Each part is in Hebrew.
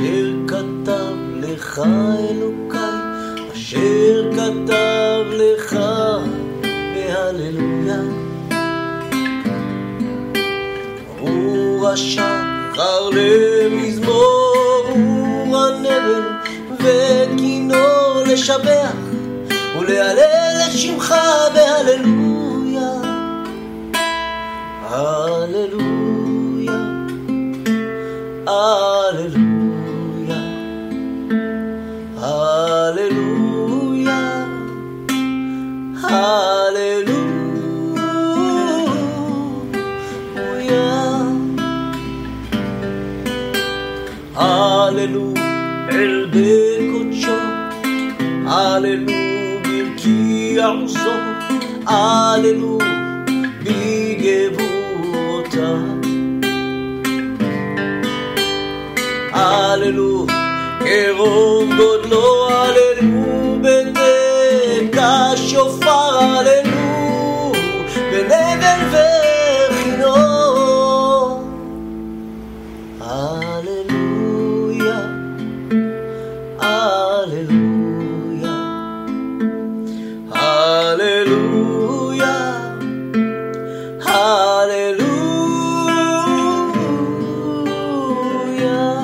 אשר כתב לך אלוקיי, אשר כתב לך בהללויה. הוא השחר למזמור, הוא הנבל וכינור לשבח ולהלל את שמך בהללויה. הללויה, הללויה, הללויה, הללויה. הללו אל בקודשו, הללו ברכי עוזו, הללו בגבורותיו. הללו קרוב גודלו, הללו בתקע שופר, הללו בנבל וכינור. הללויה, הללויה, הללויה, הללויה.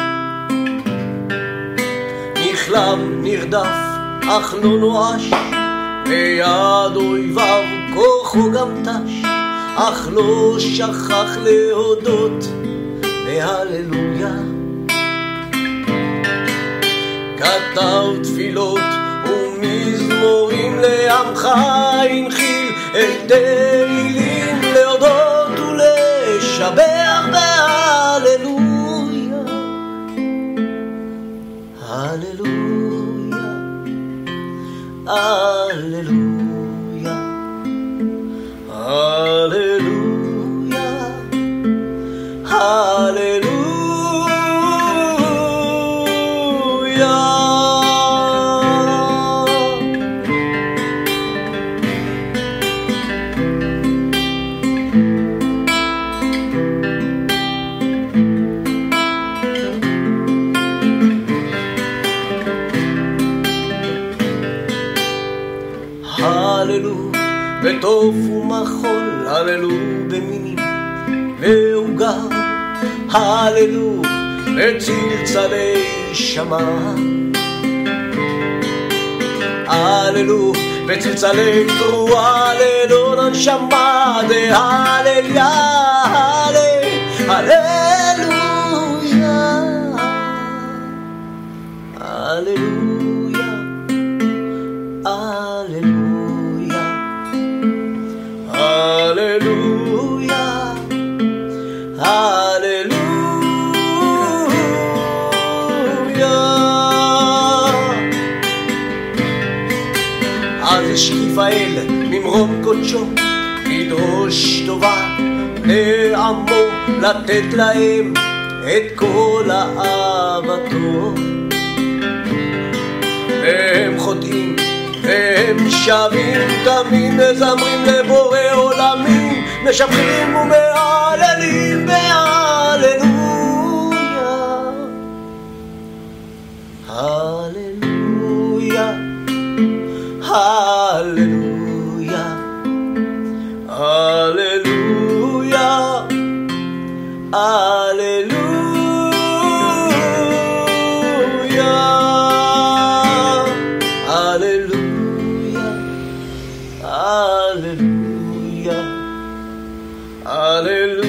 נכלם נרדף אך לא נואש, ביד אויביו כוחו גם תש, אך לא שכח להודות בהללויה. כתב תפילות ומזמורים לעמך, הנחיל את תהילים להודות ולשבח בהללויה. הללויה, הללויה, הללויה, הללויה. הללו בטוף ומחול, הללו במינים ועוגה, הללו בצלצלי שמים, הללו בצלצלי תרועה ללא נשמה, דהלליה, הללויה, הללויה, הללויה, הללויה, הללויה. אז השקיף האל ממרום קודשו, לדרוש טובה לעמו, לתת להם את כל אהבתו. והם חוטאים והם שבים, תמיד מזמרים לבורא עולמים, משבחים ומהללים בהללויה. הללויה, הללויה, הללויה, הללויה, הללויה, הללויה, הללויה.